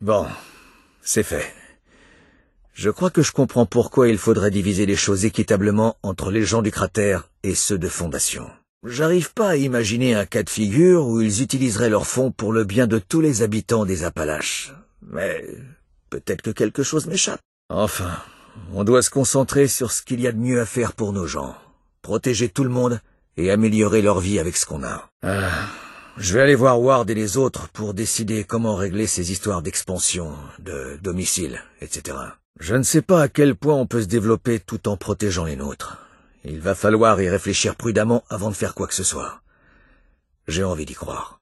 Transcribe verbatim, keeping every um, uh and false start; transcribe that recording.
Bon, c'est fait. Je crois que je comprends pourquoi il faudrait diviser les choses équitablement entre les gens du cratère et ceux de Fondation. J'arrive pas à imaginer un cas de figure où ils utiliseraient leurs fonds pour le bien de tous les habitants des Appalaches. Mais peut-être que quelque chose m'échappe. Enfin, on doit se concentrer sur ce qu'il y a de mieux à faire pour nos gens. Protéger tout le monde et améliorer leur vie avec ce qu'on a. Ah, je vais aller voir Ward et les autres pour décider comment régler ces histoires d'expansion, de domicile, et cetera. Je ne sais pas à quel point on peut se développer tout en protégeant les nôtres. Il va falloir y réfléchir prudemment avant de faire quoi que ce soit. J'ai envie d'y croire.